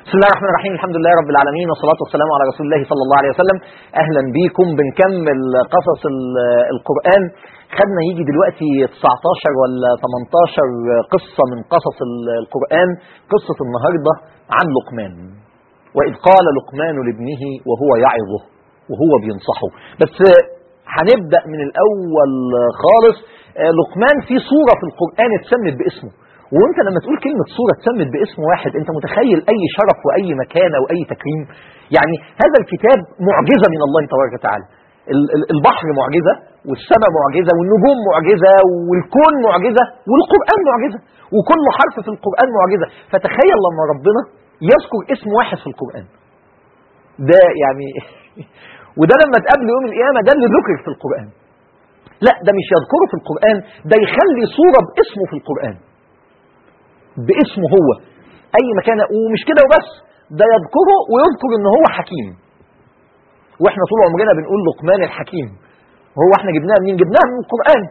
بسم الله الرحمن الرحيم. الحمد لله رب العالمين، والصلاة والسلام على رسول الله صلى الله عليه وسلم. أهلا بيكم. بنكمل قصص القرآن. خدنا يجي دلوقتي 19 ولا 18 قصة من قصص القرآن. قصة النهاردة عن لقمان، وإذ قال لقمان لابنه وهو يعظه وهو بينصحه. بس هنبدأ من الأول خالص. لقمان في سورة في القرآن اتسمت باسمه، وانت لما تقول كلمة سورة اتسمت باسم واحد انت متخيل اي شرف واي مكانة واي تكريم. يعني هذا الكتاب معجزة من الله تبارك وتعالى. البحر معجزة، والسماء معجزة، والنجوم معجزة، والكون معجزة، والقرآن معجزة، وكل حرف في القرآن معجزة. فتخيل لما ربنا يذكر اسم واحد في القرآن ده يعني وده لما تقابل يوم القيامة ده اللي ذكر في القرآن. لا، ده مش يذكره في القرآن، ده يخلي صورة باسمه في القرآن، باسمه هو اي مكان. ومش كده وبس، ده يذكره ويذكر ان هو حكيم. واحنا طول عمرنا بنقول لقمان الحكيم. هو احنا جبناها منين؟ جبناها من القرآن.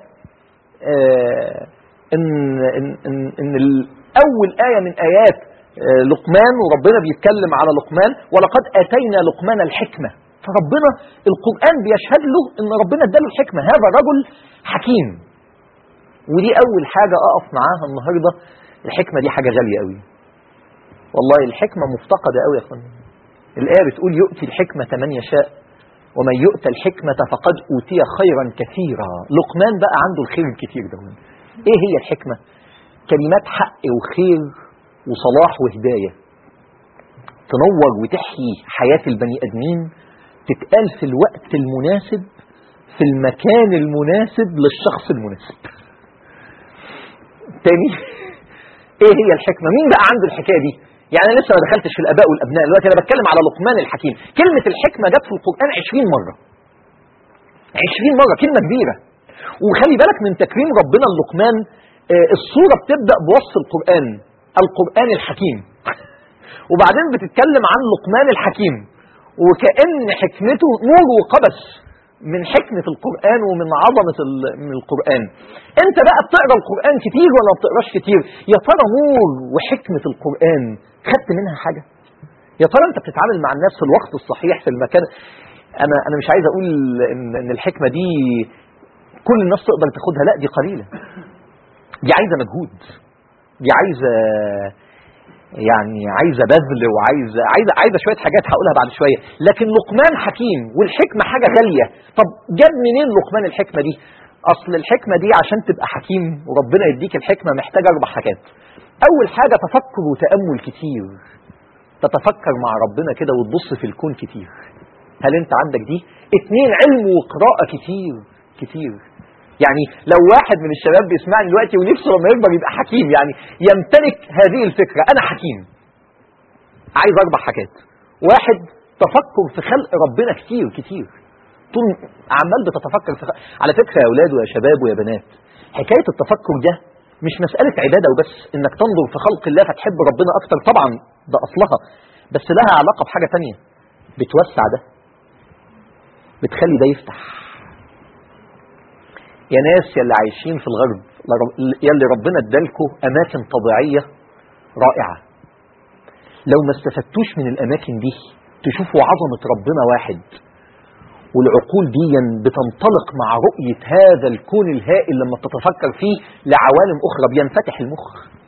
ان اول آية من آيات لقمان، وربنا بيتكلم على لقمان ولقد آتينا لقمان الحكمة. فربنا القرآن بيشهد له ان ربنا اداله الحكمة، هذا رجل حكيم. ودي اول حاجة اقف معاها النهاردة. الحكمة دي حاجة غالية قوي والله. الحكمة مفتقدة قوي يا اخوان. الآية بتقول يؤتي الحكمة من يشاء ومن يؤتى الحكمة فقد أوتي خيرا كثيرا. لقمان بقى عنده الخير الكثير ده. ايه هي الحكمة؟ كلمات حق وخير وصلاح وهداية، تنور وتحيي حياة البني آدمين، تتقال في الوقت المناسب في المكان المناسب للشخص المناسب. تاني، ايه هي الحكمة؟ مين بقى عنده الحكاية دي؟ يعني انا لسه ما دخلتش في الاباء والابناء دلوقتي، انا بتكلم على لقمان الحكيم. كلمة الحكمة جت في القرآن 20 مرة. 20 مرة، كلمة كبيرة. وخلي بالك من تكريم ربنا للقمان. السورة بتبدأ بوصف القرآن الحكيم وبعدين بتتكلم عن لقمان الحكيم، وكأن حكمته نور وقبس من حكمة القرآن ومن عظمة من القرآن. انت بقى بتقرأ القرآن كتير ولا ما بتقراش كتير؟ يا ترى نور وحكمة القرآن خدت منها حاجة؟ يا ترى انت بتتعامل مع الناس في الوقت الصحيح في المكان؟ انا مش عايز اقول ان الحكمة دي كل الناس تقدر تاخدها، لا، دي قليلة. دي عايزة مجهود، دي عايزة بذل، وعايزة شوية حاجات هقولها بعد شوية. لكن لقمان حكيم، والحكمة حاجة غالية. طب جاب منين لقمان الحكمة دي؟ أصل الحكمة دي عشان تبقى حكيم وربنا يديك الحكمة محتاجة 4 حاجات. أول حاجة تفكر وتأمل كتير، تتفكر مع ربنا كده وتبص في الكون كتير. هل أنت عندك دي؟ 2 علم وقراءة كتير كتير. يعني لو واحد من الشباب بيسمعني دلوقتي ونفسه لما يكبر يبقى حكيم، يعني يمتلك هذه الفكرة، أنا حكيم، عايز 4 حاجات. 1، تفكر في خلق ربنا كتير كتير. طول عمال بتتفكر في على فكرة يا أولاد ويا شباب ويا بنات، حكاية التفكر ده مش مسألة عبادة وبس، إنك تنظر في خلق الله فتحب ربنا أكتر، طبعا ده أصلها، بس لها علاقة بحاجة تانية. بتوسع ده، بتخلي ده يفتح. يا ناس يلي عايشين في الغرب، يلي ربنا ادالكوا أماكن طبيعية رائعة، لو ما استفدتوش من الأماكن دي تشوفوا عظمة ربنا واحد، والعقول دي بتنطلق مع رؤية هذا الكون الهائل لما تتفكر فيه لعوالم أخرى، بينفتح المخ.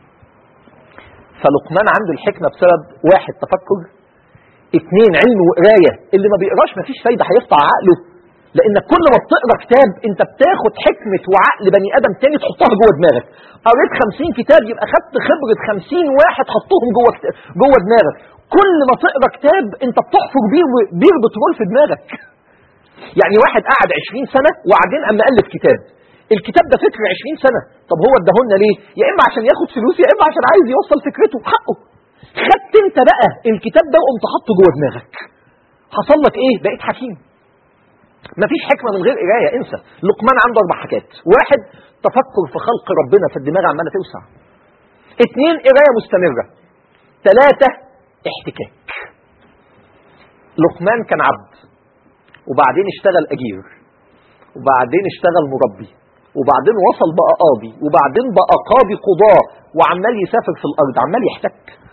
فلقمان عنده الحكمة بسبب 1، تفكر. 2، علم وقراية. اللي ما بيقراش مفيش فايدة، هيقطع عقله، لأنك كل ما بتقرأ كتاب انت بتاخد حكمة وعقل بني آدم تاني تحطها جوه دماغك. قريت 50 كتاب يبقى خدت خبرة 50 واحد حطهم جوه دماغك. كل ما تقرأ كتاب انت بتحفر بير بترول في دماغك. يعني واحد قعد 20 سنة وبعدين اما ألف كتاب، الكتاب ده فكر 20 سنة، طب هو اداهولنا ليه؟ يا اما عشان ياخد فلوس، يا اما عشان عايز يوصل فكرته حقه. خدت انت بقى الكتاب ده وقمت حطه جوه دماغك، حصل لك ايه؟ بقيت حكيم. مفيش حكمة من غير قراية، انسى. لقمان عنده 4 حاجات. 1، تفكر في خلق ربنا فالدماغ عمالة توسع. 2، قراية مستمرة. 3، احتكاك. لقمان كان عبد، وبعدين اشتغل أجير، وبعدين اشتغل مربي، وبعدين وصل بقى قاضي، وبعدين بقى قاضي قضاء، وعمال يسافر في الأرض، عمال يحتك.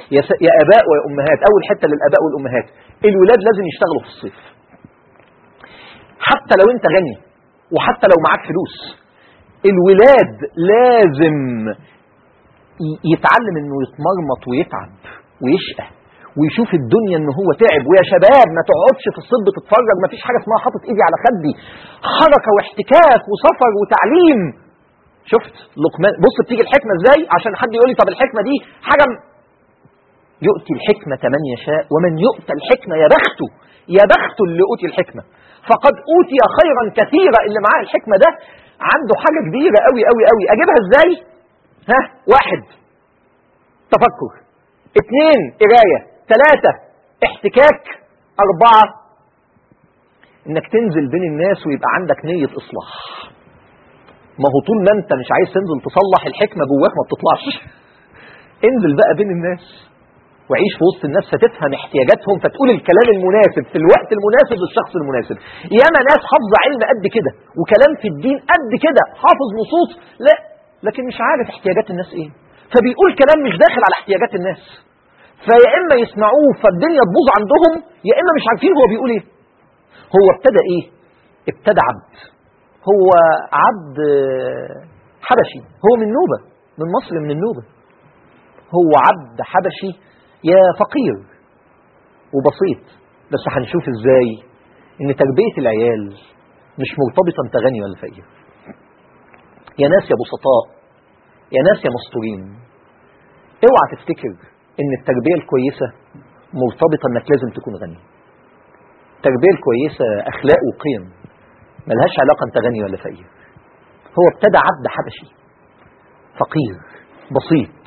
يا اباء ويا امهات، اول حته للاباء والامهات، الولاد لازم يشتغلوا في الصيف. حتى لو انت غني وحتى لو معاك فلوس، الولاد لازم يتعلم انه يتمرمط ويتعب ويشقى ويشوف الدنيا ان هو تعب. ويا شباب ما تقعدش في الصيف تتفرج، ما فيش حاجه اسمها حاطط ايدي على خدي، حركه واحتكاك وسفر وتعليم. شفت لقمان؟ بص بتيجي الحكمه ازاي، عشان حد يقول لي طب الحكمه دي حاجه يؤتي الحكمه من يشاء ومن يؤتى الحكمه يا بخته، يا بخته اللي اوتي الحكمه، فقد اوتي خيرا كثيرا. اللي معاه الحكمه ده عنده حاجه كبيره قوي قوي قوي. اجيبها ازاي؟ ها، 1 تفكر، 2 قرايه، 3 احتكاك، 4 انك تنزل بين الناس ويبقى عندك نيه اصلاح. ما هو طول ما انت مش عايز تنزل تصلح، الحكمه جواك ما بتطلعش. انزل بقى بين الناس وعيش في وسط الناس، فتفهم احتياجاتهم، فتقول الكلام المناسب في الوقت المناسب للشخص المناسب. ياما ناس حافظه علم قد كده وكلام في الدين قد كده، حافظ نصوص لا، لكن مش عارف احتياجات الناس ايه، فبيقول كلام مش داخل على احتياجات الناس، فيا اما يسمعوه فالدنيا تبوظ عندهم، يا اما مش عارفين هو بيقول ايه. هو ابتدى ايه؟ ابتدى عبد، هو عبد حبشي، هو من نوبة، من مصر، من النوبة. هو عبد حبشي يا فقير وبسيط. بس هنشوف ازاي ان تربية العيال مش مرتبطة انت غني ولا فقير. يا ناس يا بسطاء، يا ناس يا مستورين، اوعى تفتكر ان التربية الكويسة مرتبطة انك لازم تكون غني. التربية الكويسة اخلاق وقيم، ملهاش علاقة انت غني ولا فقير. هو ابتدى عبد حبشي فقير بسيط،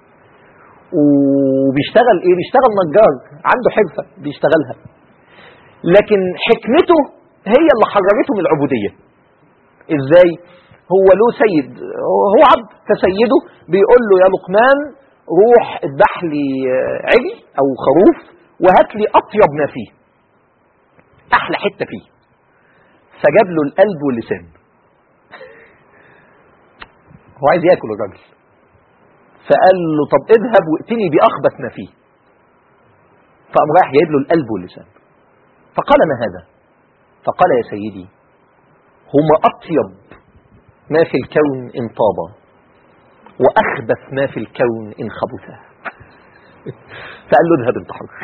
وبيشتغل ايه؟ بيشتغل نجار، عنده حرفة بيشتغلها، لكن حكمته هي اللي حررته من العبودية. ازاي؟ هو له سيد، هو عبد، فسيده بيقول له يا لقمان روح اذبح لي عجل او خروف وهات لي اطيب ما فيه، احلى حتة فيه. فجاب له القلب واللسان. هو عايز ياكل الراجل، فقال له طب اذهب وائتني باخبث ما فيه. فقام رايح جايب له القلب واللسان. فقال ما هذا؟ فقال يا سيدي هما اطيب ما في الكون ان طاب واخبث ما في الكون ان خبثا. فقال له اذهب انت حر.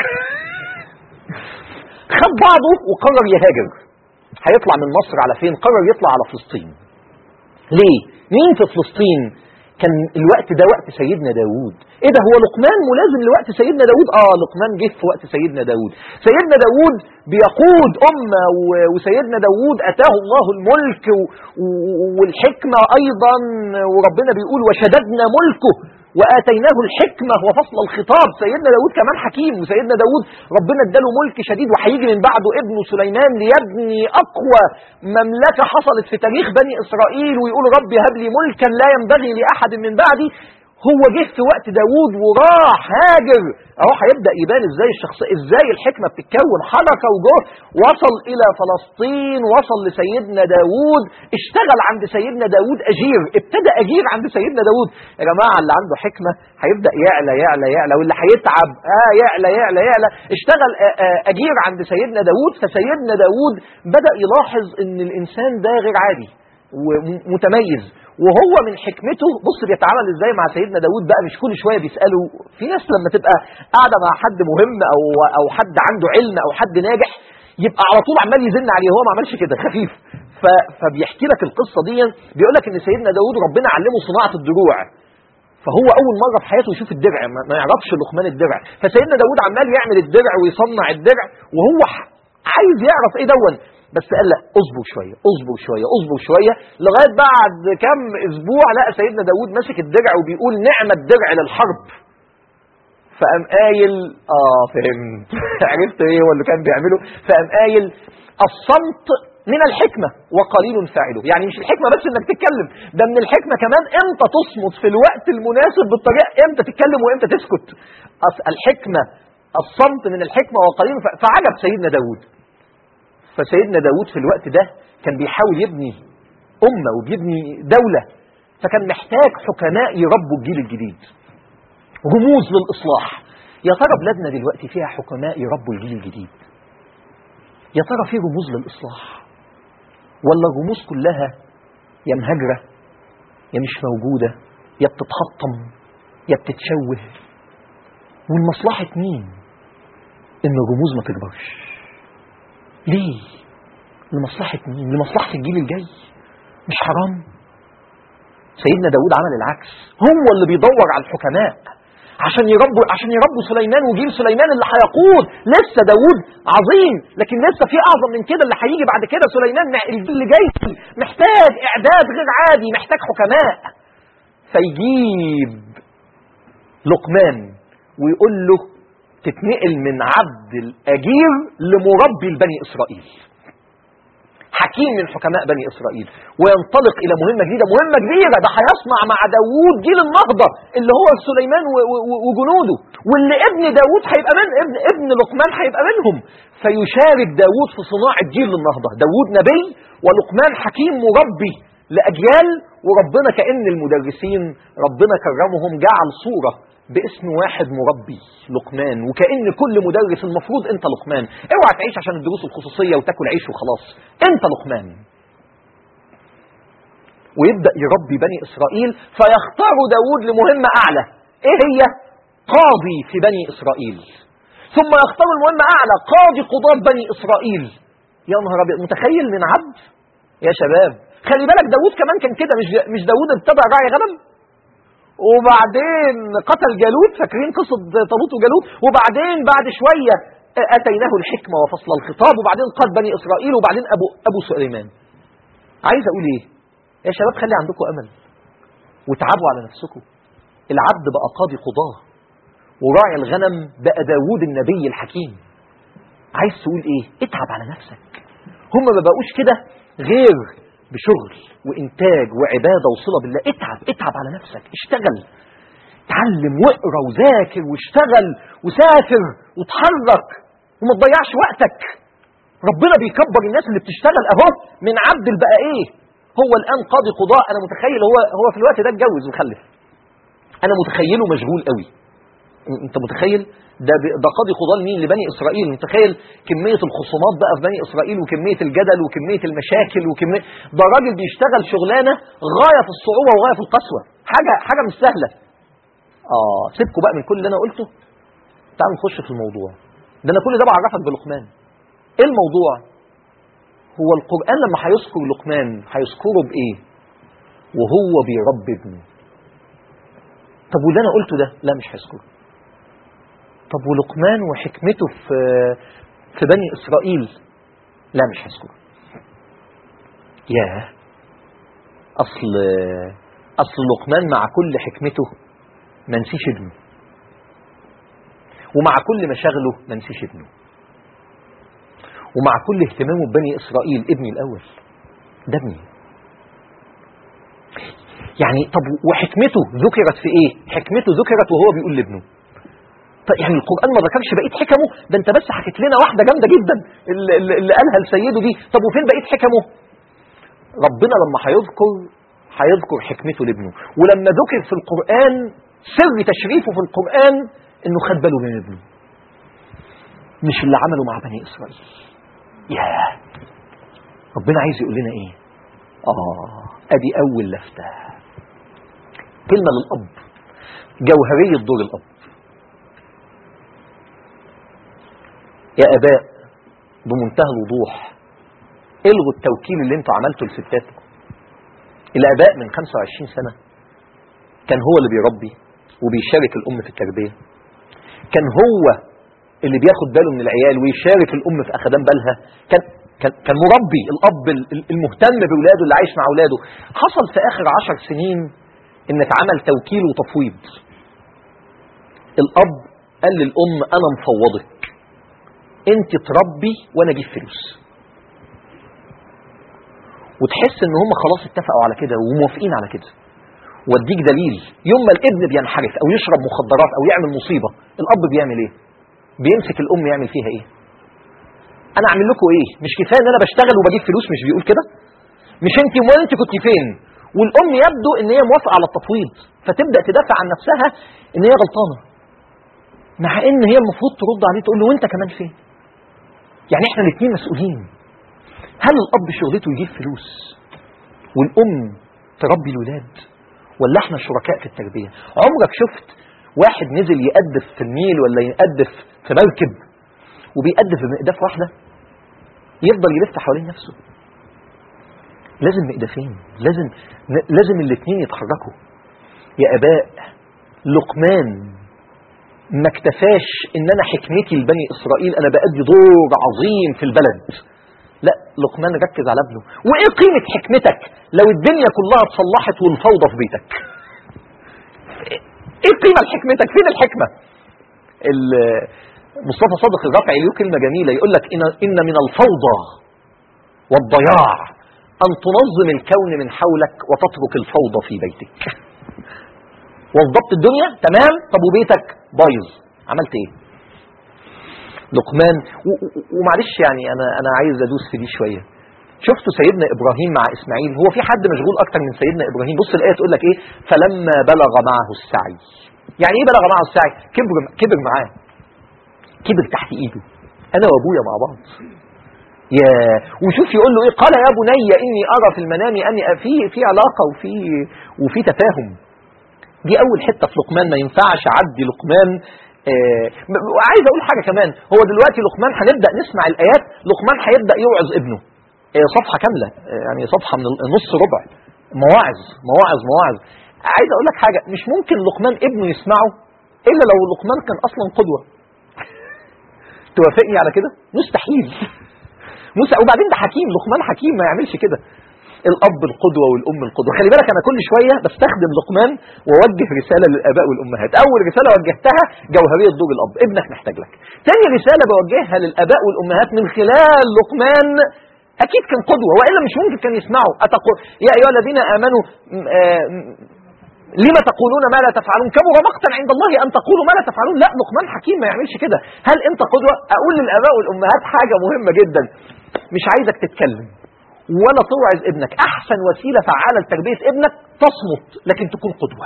خد بعضه وقرر يهاجر. هيطلع من مصر على فين؟ قرر يطلع على فلسطين. ليه؟ مين في فلسطين؟ كان الوقت ده وقت سيدنا داود. ايه ده، هو لقمان ملازم لوقت سيدنا داود؟ لقمان جه في وقت سيدنا داود. سيدنا داود بيقود أمة، وسيدنا داود أتاه الله الملك والحكمة أيضا، وربنا بيقول وشددنا ملكه وآتيناه الحكمة وفصل الخطاب. سيدنا داود كمان حكيم، وسيدنا داود ربنا اداله ملك شديد، وهيجي من بعده ابنه سليمان ليبني أقوى مملكة حصلت في تاريخ بني إسرائيل، ويقول ربي هب لي ملكا لا ينبغي لأحد من بعدي. هو جه في وقت داود وراح هاجر. اهو هيبدا يبان ازاي ازاي الحكمه بتتكون، حركه وجهد. وصل الى فلسطين، وصل لسيدنا داود، اشتغل عند سيدنا داود اجير، ابتدى اجير عند سيدنا داود. يا جماعه اللي عنده حكمه هيبدا يعلى يعلى يعلى، واللي هيتعب يعلى يعلى يعلى. اشتغل اجير عند سيدنا داود. فسيدنا داود بدا يلاحظ ان الانسان ده غير عادي ومتميز، وهو من حكمته بص بيتعامل ازاي مع سيدنا داود بقى. مش كل شويه بيساله. في ناس لما تبقى قاعده مع حد مهم او حد عنده علم او حد ناجح يبقى على طول عمال يزن عليه، هو ما عملش كده، خفيف. فبيحكي لك القصه دي، بيقول لك ان سيدنا داود ربنا علمه صناعه الدروع، فهو اول مره في حياته يشوف الدرع، ما يعرفش لقمان الدرع. فسيدنا داود عمال يعمل الدرع ويصنع الدرع وهو عايز يعرف ايه دون. بس قال لا اصبر شويه اصبر شويه اصبر شويه، لغايه بعد كم اسبوع لقى سيدنا داود ماسك الدرع وبيقول نعم الدرع للحرب. فقام قايل فهمت. عرفت ايه هو اللي كان بيعمله. فقام قايل الصمت من الحكمه وقليل فاعله. يعني مش الحكمه بس انك تتكلم، ده من الحكمه كمان امتى تصمت في الوقت المناسب بالطريقه، امتى تتكلم وامتى تسكت. الحكمه الصمت من الحكمه وقليل فعجب سيدنا داود. فسيدنا داود في الوقت ده كان بيحاول يبني أمة وبيبني دولة، فكان محتاج حكماء يربوا الجيل الجديد، رموز للإصلاح. يا ترى بلادنا دلوقتي فيها حكماء يربوا الجيل الجديد؟ يا ترى في رموز للإصلاح، ولا الرموز كلها يا مهاجرة يا مش موجودة يا بتتحطم يا بتتشوه؟ والمصلحة مين إن الرموز ما تكبرش؟ ليه؟ لمصلحة مين؟ لمصلحة الجيل الجاي. مش حرام؟ سيدنا داود عمل العكس، هو اللي بيدور على الحكماء عشان يربوا سليمان وجيل سليمان اللي هيقود. لسه داود عظيم، لكن لسه في اعظم من كده اللي هيجي بعد كده. سليمان الجيل اللي جاي محتاج اعداد غير عادي، محتاج حكماء. فيجيب لقمان ويقول له تتنقل من عبد الاجير لمربي البني اسرائيل، حكيم من حكماء بني إسرائيل، وينطلق إلى مهمة جديدة، مهمة كبيرة. ده هيصنع مع داوود جيل النهضة اللي هو سليمان وجنوده، واللي ابن داوود هيبقى من ابن لقمان هيبقى منهم. فيشارك داوود في صناعة جيل النهضة. داوود نبي ولقمان حكيم مربي لأجيال، وربنا كأن المدرسين ربنا كرمهم جعل صورة باسم واحد مربي لقمان، وكأن كل مدرس المفروض انت لقمان. اوعى تعيش عشان الدروس الخصوصية وتاكل عيش وخلاص، انت لقمان. ويبدأ يربي بني إسرائيل، فيختار داود لمهمة أعلى. ايه هي؟ قاضي في بني إسرائيل. ثم يختار المهمة أعلى، قاضي قضاة بني إسرائيل. يا نهار أبيض، متخيل من عبد؟ يا شباب خلي بالك، داود كمان كان كده. مش داود ابتدى راعي غنم وبعدين قتل جالوت، فاكرين قصة طالوت وجالوت؟ وبعدين بعد شوية أتيناه الحكمة وفصل الخطاب، وبعدين قاد بني إسرائيل، وبعدين أبو سليمان. عايز أقول إيه يا شباب؟ خلي عندكم أمل وتعبوا على نفسكم. العبد بقى قاضي قضاة، وراعي الغنم بقى داود النبي الحكيم. عايز تقول إيه؟ اتعب على نفسك. هم ما بقوش كده غير بشغل وإنتاج وعبادة وصلة بالله. اتعب على نفسك، اشتغل، اتعلم واقرأ وذاكر واشتغل وسافر وتحرك وما تضيعش وقتك. ربنا بيكبر الناس اللي بتشتغل اهو. من عبد البقى ايه؟ هو الآن قاضي قضاء. أنا متخيل هو في الوقت ده اتجوز وخلف. أنا متخيله مشغول قوي. أنت متخيل؟ ده قاضي قضاء مين؟ لبني إسرائيل. متخيل كمية الخصومات بقى في بني إسرائيل، وكمية الجدل، وكمية المشاكل، ده راجل بيشتغل شغلانة غاية في الصعوبة وغاية في القسوة. حاجة مش سهلة. سيبكوا بقى من كل اللي أنا قلته، تعالوا نخش في الموضوع. ده أنا كل ده بعرفك بلقمان. إيه الموضوع؟ هو القرآن لما هيذكر لقمان هيذكره بإيه؟ وهو بيربي ابنه. طب واللي أنا قلته ده لا مش هيذكره. طب ولقمان وحكمته في بني إسرائيل لا مش هذكره. ياه، أصل لقمان مع كل حكمته ما نسيش ابنه، ومع كل مشاغله ما نسيش ابنه، ومع كل اهتمامه ببني إسرائيل ابني الأول ده ابني. يعني طب وحكمته ذكرت في ايه؟ حكمته ذكرت وهو بيقول لابنه. يعني القرآن ما ذكرش بقية حكمه؟ ده انت بس حكيت لنا واحدة جامدة جدا اللي قالها لسيده دي. طب وفين بقية حكمه؟ ربنا لما هيذكر حكمته لابنه. ولما ذكر في القرآن سر تشريفه في القرآن انه خد باله من ابنه، مش اللي عمله مع بني إسرائيل. ياه، ربنا عايز يقول لنا ايه؟ ادي اول لفتة، كلمة للأب، جوهرية دور الأب. يا آباء بمنتهى الوضوح، الغوا التوكيل اللي انتوا عملته لستاتكم. الآباء من 25 سنة كان هو اللي بيربي وبيشارك الأم في التربية، كان هو اللي بياخد باله من العيال ويشارك الأم في أخدان بالها، كان مربي. الأب المهتم بولاده اللي عايش مع ولاده. حصل في آخر 10 سنين إن اتعمل توكيل وتفويض. الأب قال للأم أنا مفوضك، أنت تربي وأنا أجيب فلوس. وتحس إن هم خلاص اتفقوا على كده وموافقين على كده. واديك دليل، يوم ما الابن بينحرف أو يشرب مخدرات أو يعمل مصيبة، الأب بيعمل إيه؟ بيمسك الأم يعمل فيها إيه؟ أنا أعمل لكم إيه؟ مش كفاية إن أنا بشتغل وبجيب فلوس؟ مش بيقول كده؟ مش أنت وأنت كنت فين؟ والأم يبدو إن هي موافقة على التفويض، فتبدأ تدافع عن نفسها إن هي غلطانة. مع ان هي المفروض ترد عليه تقول له وانت كمان فين؟ يعني احنا الاثنين مسؤولين. هل الاب شغلته يجيب فلوس والام تربي الولاد، ولا احنا شركاء في التربيه؟ عمرك شفت واحد نزل يقدف في النيل ولا يقدف في مركب وبيقدف بمقداف واحده؟ يفضل يلف حوالين نفسه. لازم مقدافين، لازم الاثنين يتحركوا. يا اباء، لقمان ما اكتفاش ان انا حكمتي لبني اسرائيل انا بأدي دور عظيم في البلد، لا، لقمان ركز على ابنه. وايه قيمة حكمتك لو الدنيا كلها اتصلحت والفوضى في بيتك؟ ايه قيمة لحكمتك؟ فين الحكمة؟ مصطفى صادق الرافعي له كلمة جميلة، يقول لك إن من الفوضى والضياع أن تنظم الكون من حولك وتترك الفوضى في بيتك. وضبط الدنيا تمام، طب وبيتك بايظ، عملت ايه؟ لقمان. ومعلش يعني انا عايز ادوس في دي شويه. شفتوا سيدنا ابراهيم مع اسماعيل؟ هو في حد مشغول اكتر من سيدنا ابراهيم؟ بص الايه تقول لك ايه؟ فلما بلغ معه السعي. يعني ايه بلغ معه السعي؟ كبر معاه، كبر تحت ايده، انا وابويا مع بعض. يا وشوف يقول له ايه؟ قال يا بني اني ارى في المنام اني في علاقه وفي تفاهم. دي اول حته في لقمان ما ينفعش اعدي لقمان. وعايز اقول حاجه كمان، هو دلوقتي لقمان هنبدا نسمع الايات، لقمان هيبدا يوعظ ابنه صفحه كامله، يعني صفحه من نص ربع، مواعظ. عايز اقول لك حاجه، مش ممكن لقمان ابنه يسمعه الا لو لقمان كان اصلا قدوه. توافقني على كده؟ مستحيل. وبعدين ده حكيم، لقمان حكيم ما يعملش كده. الاب القدوه والام القدوه. خلي بالك انا كل شويه بستخدم لقمان واوجه رساله للاباء والامهات. اول رساله وجهتها جوهريه دور الاب، ابنك محتاج لك. ثاني رساله بوجهها للاباء والامهات من خلال لقمان، اكيد كان قدوه والا مش ممكن كان يسمعوا. يا ايها الذين امنوا لما تقولون ما لا تفعلون كبر مقتا عند الله ان تقولوا ما لا تفعلون. لا، لقمان حكيم ما يعملش كده. هل انت قدوه؟ اقول للاباء والامهات حاجه مهمه جدا، مش عايزك تتكلم ولا توعظ ابنك. احسن وسيله فعاله لتربيه ابنك تصمت لكن تكون قدوه،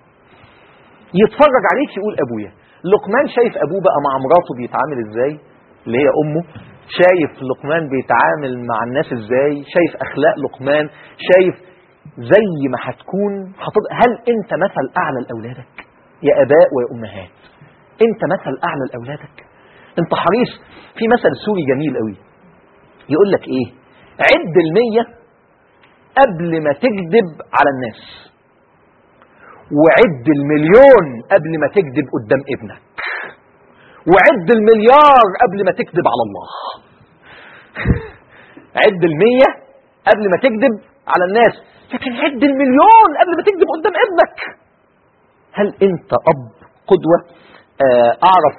يتفرج عليك يقول ابويا. لقمان شايف ابوه بقى مع مراته بيتعامل ازاي، اللي هي امه، شايف لقمان بيتعامل مع الناس ازاي، شايف اخلاق لقمان، شايف زي ما هتكون هل انت مثل اعلى لاولادك؟ يا اباء ويا امهات، انت مثل اعلى لاولادك؟ انت حريص؟ في مثل سوري جميل قوي يقول لك ايه؟ عد 100 قبل ما تكذب على الناس، وعد 1,000,000 قبل ما تكذب قدام ابنك، وعد 1,000,000,000 قبل ما تكذب على الله. عد 100 قبل ما تكذب على الناس، لكن عد 1,000,000 قبل ما تكذب قدام ابنك. هل انت اب قدوة؟ اعرف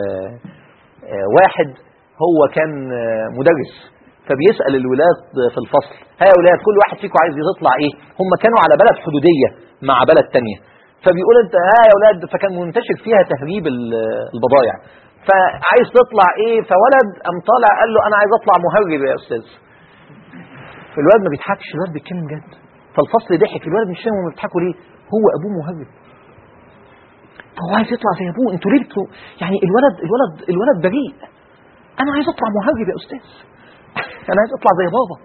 واحد هو كان مدرس، فبيسأل الولاد في الفصل: ها يا ولاد، كل واحد فيكم عايز يطلع ايه؟ هم كانوا على بلد حدودية مع بلد تانية، فبيقول انت ها يا ولاد، فكان منتشر فيها تهريب البضائع، فعايز تطلع ايه؟ فولد قام طالع قال له انا عايز اطلع مهرب يا استاذ. فالولد ما بيضحكش، الولد بيتكلم جد، فالفصل ضحك، الولد مش فاهم هم بيضحكوا ليه، هو ابوه مهرب، فهو عايز يطلع زي ابوه. انتوا ليه يعني الولد بريء، انا عايز اطلع مهرب يا استاذ، انا عايز اطلع زي بابا.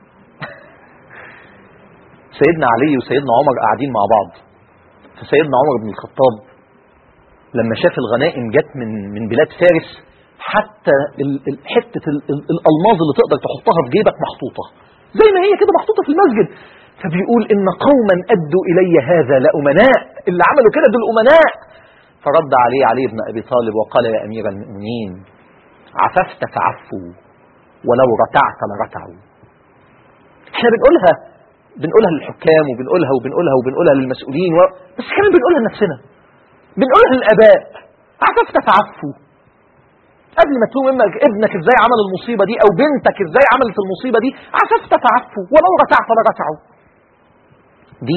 سيدنا علي وسيدنا عمر قاعدين مع بعض، فسيدنا عمر بن الخطاب لما شاف الغنائم جت من بلاد فارس، حتى حته الالماظ اللي تقدر تحطها في جيبك محطوطه زي ما هي كده محطوطه في المسجد، فبيقول ان قوما ادوا الي هذا لامناء، اللي عملوا كده دول امناء. فرد عليه علي بن ابي طالب وقال: يا امير المؤمنين، عففت فعفوا ولو رتعت لرتعوا. احنا بنقولها للحكام وبنقولها للمسؤولين بس كمان بنقولها لنفسنا، بنقولها للاباء: عففت فعفوا. قبل ما تلوم ابنك ازاي عمل المصيبه دي او بنتك ازاي عملت المصيبه دي، عففت فعفوا ولو رتعت لرتعوا. دي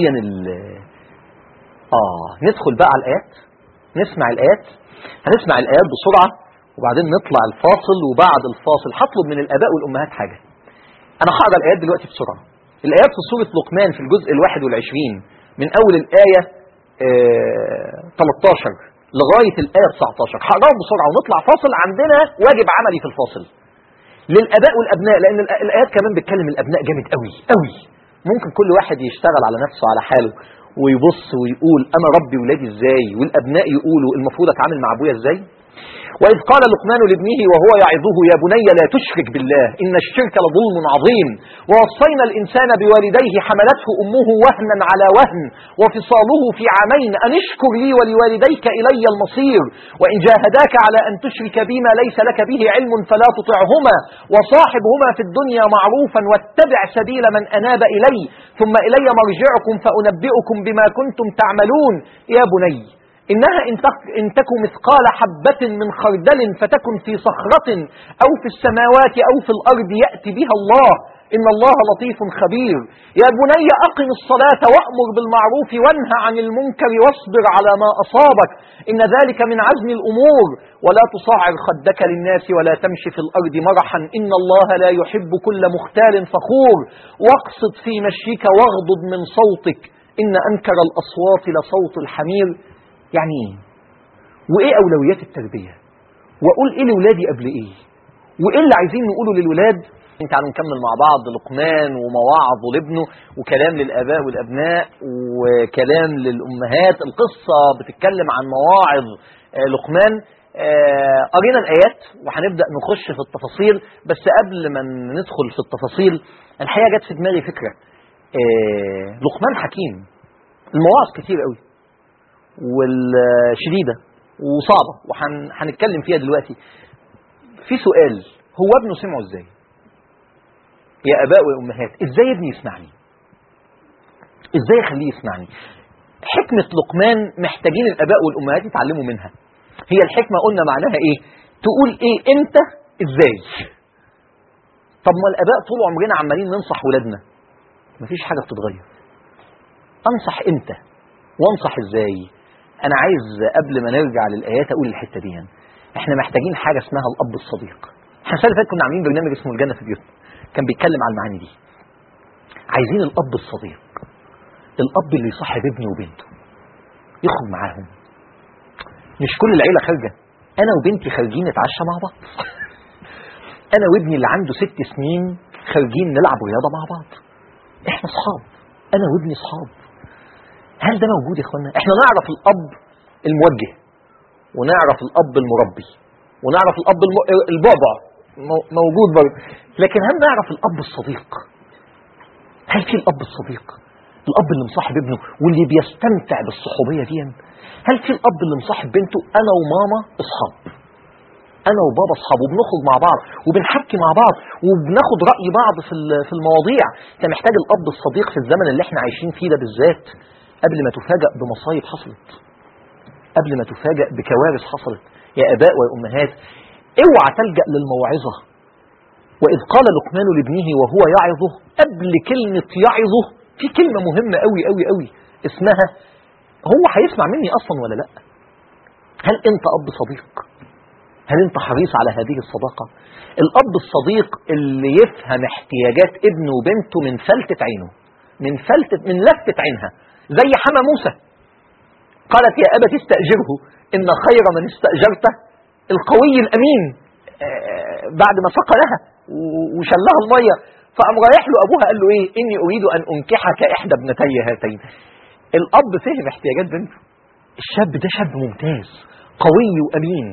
ندخل بقى على الايات، نسمع الايات، هنسمع الايات بسرعه وبعدين نطلع الفاصل، وبعد الفاصل هطلب من الاباء والامهات حاجه. انا هقرا الايات دلوقتي بسرعه. الايات في سوره لقمان في الجزء 21 من اول الايه 13 لغاية الآية 19. هقراهم بسرعة ونطلع فاصل. عندنا واجب عملي في الفاصل للآباء والأبناء، لأن الآيات كمان بتكلم الأبناء جامد قوي قوي. ممكن كل واحد يشتغل على نفسه على حاله ويبص ويقول أنا ربي ولادي إزاي، والأبناء يقولوا المفروض أتعامل مع أبويا إزاي. وإذ قال لقمان لابنه وهو يعظه يا بني لا تشرك بالله إن الشرك لظلم عظيم. ووصينا الإنسان بوالديه حملته أمه وهنا على وهن وفصاله في عامين أن اشكر لي ولوالديك إلي المصير. وإن جاهداك على أن تشرك بما ليس لك به علم فلا تطعهما وصاحبهما في الدنيا معروفا واتبع سبيل من أناب إلي ثم إلي مرجعكم فأنبئكم بما كنتم تعملون. يا بني إنها إن تك مثقال حبة من خردل فتكن في صخرة أو في السماوات أو في الأرض يأتي بها الله إن الله لطيف خبير. يا بني أقم الصلاة وأمر بالمعروف وانهى عن المنكر واصبر على ما أصابك إن ذلك من عزم الأمور. ولا تصعر خدك للناس ولا تمشي في الأرض مرحا إن الله لا يحب كل مختال فخور. واقصد في مشيك واغضض من صوتك إن أنكر الأصوات لصوت الحمير. يعني ايه؟ وايه اولويات التربيه؟ واقول ايه لولادي قبل ايه؟ وايه اللي عايزين نقوله للولاد؟ تعالوا نكمل مع بعض لقمان ومواعظ لابنه وكلام للاباء والابناء وكلام للامهات. القصه بتتكلم عن مواعظ لقمان. قرينا الايات وهنبدا نخش في التفاصيل، بس قبل ما ندخل في التفاصيل الحقيقه جت في دماغي فكره. لقمان حكيم، المواعظ كتير قوي والشديدة وصعبة وهنتكلم فيها دلوقتي. في سؤال، هو ابنه سمعه ازاي؟ يا اباء وامهات، ازاي ابني يسمعني؟ ازاي اخليه يسمعني؟ حكمة لقمان محتاجين الاباء والامهات يتعلموا منها. هي الحكمة قلنا معناها ايه؟ تقول ايه امتى ازاي. طب ما الاباء طول عمرنا عمالين ننصح ولادنا، مفيش حاجة بتتغير. انصح امتى وانصح ازاي؟ انا عايز قبل ما نرجع للايات اقول الحته دي. احنا محتاجين حاجه اسمها الاب الصديق. احنا السنه اللي فاتت كنا عاملين برنامج اسمه الجنه في بيوتنا، كان بيتكلم على المعاني دي. عايزين الاب الصديق، الاب اللي يصاحب ابنه وبنته يخرج معاهم. مش كل العيله خارجه، انا وبنتي خارجين نتعشى مع بعض. انا وابني اللي عنده 6 سنين خارجين نلعب رياضه مع بعض. احنا اصحاب، انا وابني اصحاب. هل ده موجود يا اخوانا؟ احنا نعرف الاب الموجه ونعرف الاب المربي ونعرف الاب البعبع موجود برضه، لكن هل نعرف الاب الصديق؟ هل في الاب الصديق؟ الاب اللي مصاحب ابنه واللي بيستمتع بالصحوبيه دي؟ هل في الاب اللي مصاحب بنته؟ انا وماما اصحاب، انا وبابا اصحاب وبنخرج مع بعض وبنحكي مع بعض وبناخد راي بعض في المواضيع. انت محتاج الاب الصديق في الزمن اللي احنا عايشين فيه ده بالذات، قبل ما تفاجأ بمصايب حصلت، قبل ما تفاجأ بكوارث حصلت. يا اباء وامهات، اوعى تلجأ للموعظه. واذ قال لقمان لابنه وهو يعظه، قبل كلمه يعظه في كلمه مهمه قوي قوي قوي اسمها هو هيسمع مني اصلا ولا لا؟ هل انت اب صديق؟ هل انت حريص على هذه الصداقه؟ الاب الصديق اللي يفهم احتياجات ابنه وبنته من فلتة عينه، من لفتة عينها. زي حما موسى، قالت يا أبت استأجره إن خير من استأجرته القوي الأمين. بعد ما سقى لها وشلها المية فقام رايح له أبوها قال له إيه؟ إني أريد أن أنكحك إحدى ابنتي هاتين. الأب فهم احتياجات بنته. الشاب ده شاب ممتاز قوي وأمين،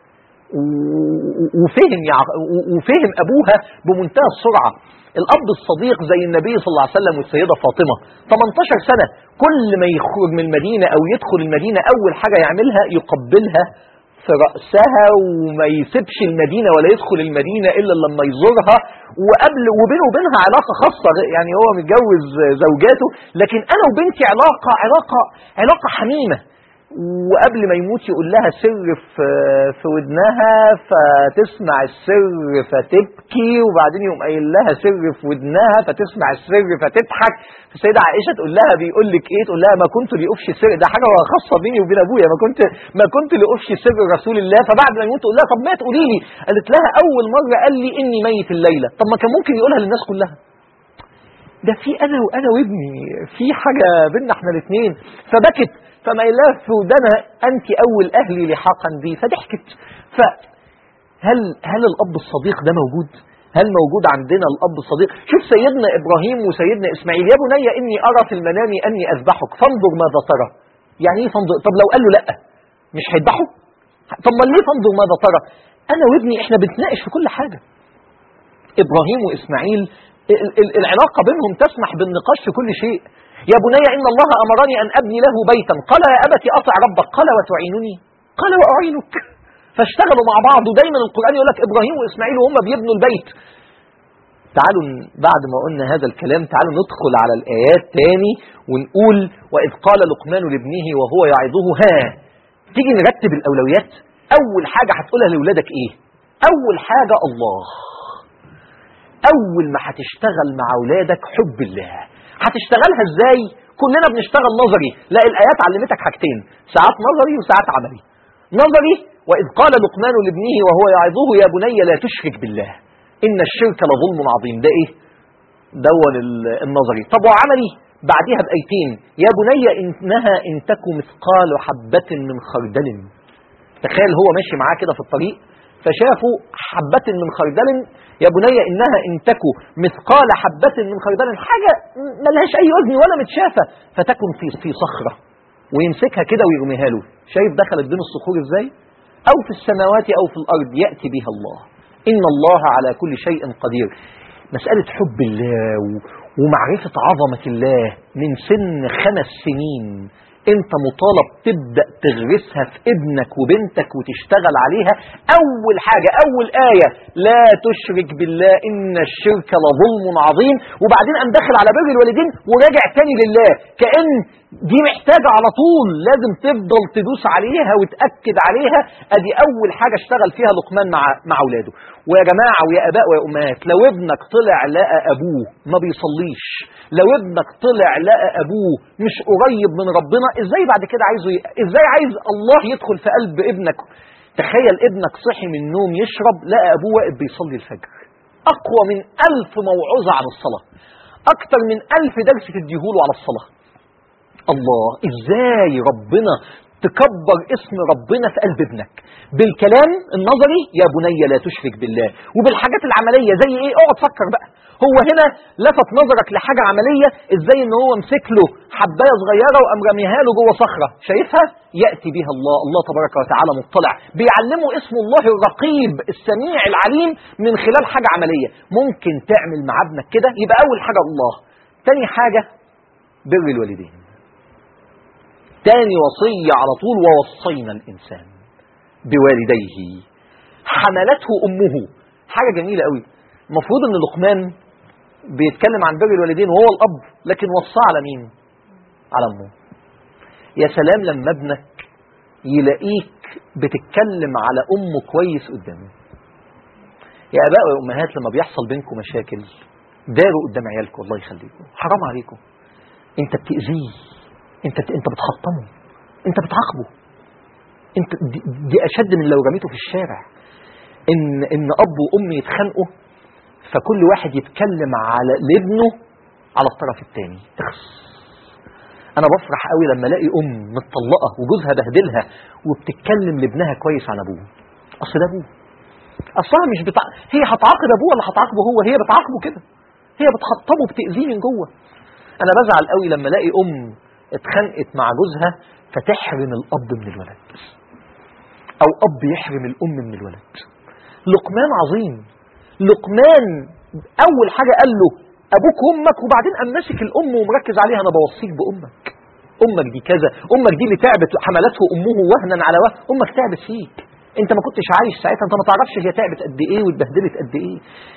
وفهم أبوها بمنتهى السرعة. الأب الصديق زي النبي صلى الله عليه وسلم والسيدة فاطمة، 18 سنة كل ما يخرج من المدينة أو يدخل المدينة أول حاجة يعملها يقبلها في رأسها وما يسيبش المدينة ولا يدخل المدينة إلا لما يزورها. وبينه وبينها علاقة خاصة، يعني هو متجوز زوجاته، لكن أنا وبنتي علاقة حميمة. وقبل ما يموت يقول لها سر في ودنها فتسمع السر فتبكي، وبعدين يقوم قايل لها سر في ودنها فتسمع السر فتضحك. السيدة عائشة تقول لها بيقول لك ايه؟ تقول لها ما كنت لأفشي سر، ده حاجة خاصة بيني وبين ابويا، ما كنت لأفشي سر رسول الله. فبعد ما يموت تقول لها طب ما تقولي لي؟ قالت لها اول مرة قال لي اني ميت الليلة، طب ما كان ممكن يقولها للناس كلها. ده في انا وابني، في حاجة بيننا احنا الاثنين. فبكت فما يلف ودنا أنت أول أهلي لحاقا بي. فضحكت. هل الأب الصديق ده موجود؟ هل موجود عندنا الأب الصديق؟ شوف سيدنا إبراهيم وسيدنا إسماعيل، يا بني إني أرى في المنام أني أذبحك فانظر ماذا ترى. يعني إيه فانظر؟ طب لو قال له لأ مش هيذبحه؟ طب ما ليه فانظر ماذا ترى؟ أنا وابني إحنا بنتناقش في كل حاجة. إبراهيم وإسماعيل العلاقة بينهم تسمح بالنقاش في كل شيء. يا بني إن الله أمرني أن أبني له بيتا، قال يا أبت أطع ربك، قال وتعينني، قال وأعينك. فاشتغلوا مع بعض. ودايما القرآن يقول لك إبراهيم وإسماعيل وهم بيبنوا البيت. تعالوا بعد ما قلنا هذا الكلام تعالوا ندخل على الآيات تاني ونقول وإذ قال لقمان لابنه وهو يعظه. تيجي نرتب الأولويات. أول حاجة هتقولها لأولادك إيه؟ أول حاجة الله. أول ما هتشتغل مع أولادك حب الله. هتشتغلها إزاي؟ كلنا بنشتغل نظري. لا، الآيات علمتك حاجتين، ساعات نظري وساعات عملي. نظري وإذ قال لقمان لابنه وهو يعظه يا بني لا تشرك بالله إن الشرك لظلم عظيم. ده إيه؟ دون النظري. طب وعملي؟ بعدها بآيتين يا بني إنها إن تك مثقال حبة من خردل. تخيل هو ماشي معاه كده في الطريق فشافوا حبة من خردل. يا بني إنها إن تك مثقال حبة من خردل، حاجة ملهاش أي وزن ولا متشافة، فتكن في صخرة، ويمسكها كده ويرميها له. شايف دخلت بين الصخور إزاي؟ أو في السماوات أو في الأرض يأتي بها الله إن الله على كل شيء قدير. مسألة حب الله ومعرفة عظمة الله من سن 5 سنين انت مطالب تبدأ تغرسها في ابنك وبنتك وتشتغل عليها. اول حاجة، اول آية لا تشرك بالله ان الشرك لظلم عظيم. وبعدين قام داخل على بر الوالدين وراجع تاني لله، كأن دي محتاجة على طول لازم تفضل تدوس عليها وتأكد عليها. ادي اول حاجة اشتغل فيها لقمان مع اولاده. ويا جماعة ويا اباء ويا امهات، لو ابنك طلع لقى ابوه ما بيصليش، لو ابنك طلع لقى ابوه مش قريب من ربنا، ازاي بعد كده ازاي عايز الله يدخل في قلب ابنك؟ تخيل ابنك صحي من النوم يشرب لقى ابوه واقف بيصلي الفجر، اقوى من 1000 موعظة عن الصلاة، اكتر من 1000 درس تديهوله على الصلاة. الله، ازاي ربنا تكبر اسم ربنا في قلب ابنك بالكلام النظري يا بني لا تشرك بالله، وبالحاجات العملية زي ايه؟ اقعد فكر بقى. هو هنا لفت نظرك لحاجة عملية، ازاي ان هو مسك له حباية صغيرة وقام رميها له جوه صخرة، شايفها؟ يأتي بها الله تبارك وتعالى مطلع، بيعلمه اسم الله الرقيب السميع العليم من خلال حاجة عملية. ممكن تعمل مع ابنك كده. يبقى اول حاجة الله. تاني حاجة بر الوالدين. تاني وصية على طول ووصينا الإنسان بوالديه حملته أمه. حاجة جميلة قوي. المفروض أن لقمان بيتكلم عن بر الوالدين وهو الأب، لكن وصى على مين؟ على أمه. يا سلام لما ابنك يلاقيك بتتكلم على أمه كويس قدامه. يا آباء ويا أمهات، لما بيحصل بينكم مشاكل داروا قدام عيالكم، الله يخليكم، حرام عليكم. انت بتأذيه، انت بتخطمه، انت بتعاقبه. انت دي اشد من لو رميته في الشارع. ان اب وام يتخانقوا فكل واحد يتكلم على لابنه على الطرف الثاني. تخص. انا بفرح قوي لما الاقي ام متطلقه وجوزها بهدلها وبتتكلم لابنها كويس عن ابوه. اصل ده ابوه، اصلها مش هي هتعاقب ابوه ولا هتعاقبه هو؟ هي بتعاقبه كده، هي بتخطبه، بتأذيه من جوه. انا بزعل قوي لما الاقي ام اتخانقت مع جوزها فتحرم الاب من الولد، او اب يحرم الام من الولد. لقمان عظيم. لقمان اول حاجه قال له ابوك وامك، وبعدين قام ماسك الام ومركز عليها. انا بوصيك بامك، امك دي كذا، امك دي اللي تعبت حملته امه وهنا على وهن، امك تعبت فيك، انت ما كنتش عايش ساعتها، انت ما تعرفش هي تعبت قد ايه واتبهدلت قد ايه.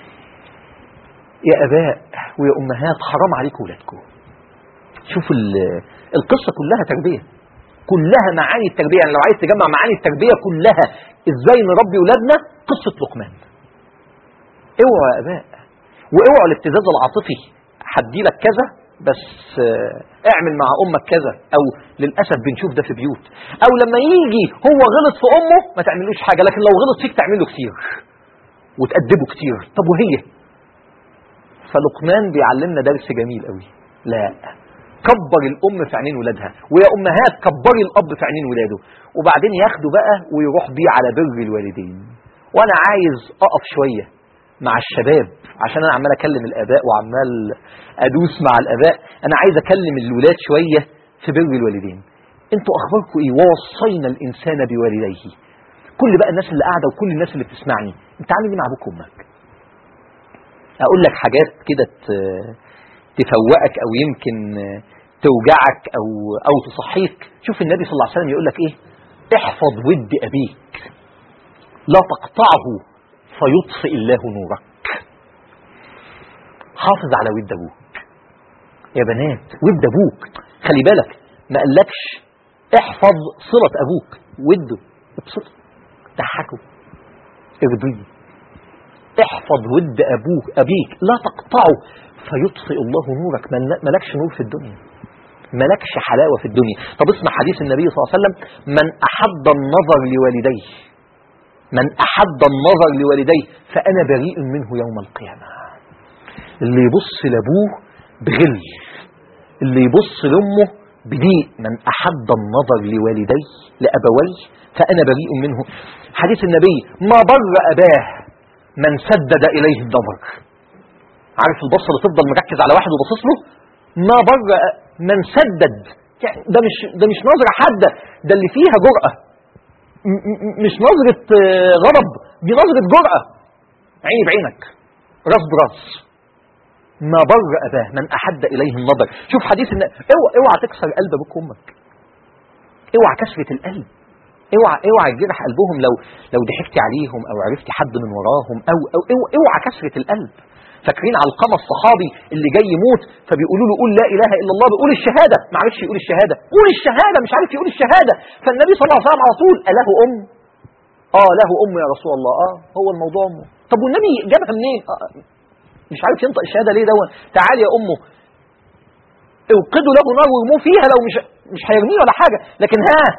يا اباء ويا امهات، حرام عليكم ولادكم. شوفوا القصه كلها تربيه، كلها معاني التربيه. يعني لو عايز تجمع معاني التربيه كلها ازاي نربي ولادنا، قصه لقمان. اوعوا يا اباء، واوعوا الابتزاز العاطفي، هدي لك كذا بس اعمل مع امك كذا، او للاسف بنشوف ده في بيوت. او لما يجي هو غلط في امه ما تعملوش حاجه، لكن لو غلط فيك تعمله كتير وتأدبه كتير. طب وهي؟ فلقمان بيعلمنا درس جميل قوي. لا، كبر الام في عينين ولادها، ويا امهات كبري الاب في عينين ولاده، وبعدين ياخده بقى ويروح بيه على بر الوالدين. وانا عايز اقف شويه مع الشباب، عشان انا عمال اكلم الاباء وعمال ادوس مع الاباء، انا عايز اكلم الولاد شويه في بر الوالدين. انتوا اخباركم ايه؟ ووصينا الانسان بوالديه. كل بقى الناس اللي قاعده وكل الناس اللي بتسمعني، انت عامل ايه مع ابوك وامك؟ اقول لك حاجات كده تفوقك او يمكن توجعك او تصحيك. شوف النبي صلى الله عليه وسلم يقول لك ايه؟ احفظ ود ابيك لا تقطعه فيطفئ الله نورك. حافظ على ود ابوك يا بنات، ود ابوك. خلي بالك ما قالكش احفظ صلة ابوك، وده ابسطه، ضحكه، ارضيه. احفظ ود ابيك لا تقطعه فيطفئ الله نورك. ملكش نور في الدنيا، ملكش حلاوة في الدنيا. طب اسمع حديث النبي صلى الله عليه وسلم: من أحب النظر لوالديه، من أحب النظر لوالديه فأنا بريء منه يوم القيامة. اللي يبص لأبوه بغل، اللي يبص لأمه بضيق، من أحب النظر لوالديه لأبويه فأنا بريء منه. حديث النبي: ما بر أباه من سدد إليه النظر. عارف البصة اللي تفضل مركز على واحد وبصص له؟ ما بر من سدد، يعني ده مش نظرة حادة، ده اللي فيها جرأة، مش نظرة غضب، دي نظرة جرأة. عيني بعينك، راس براس. ما بر أباه من أحد إليه النظر. شوف حديث اوعى تكسر قلب أبوك وأمك، اوعى كسرة القلب، اوعى يجرح قلبهم لو ضحكتي عليهم او عرفتي حد من وراهم او اوعى كسرة القلب. فاكرين علقمة الصحابي اللي جاي يموت، فبيقولوا له قول لا اله الا الله، بيقول الشهاده، ما عرفش يقول الشهاده، قول الشهاده، مش عارف يقول الشهاده. فالنبي صلى الله عليه وسلم على طول: اله ام؟ له ام يا رسول الله. هو الموضوع امه. طب والنبي جابها منين؟ مش عارف ينطق الشهاده ليه دون. تعال يا امه، اوقدوا له نار وارموه فيها، لو مش هيرميه ولا حاجه، لكن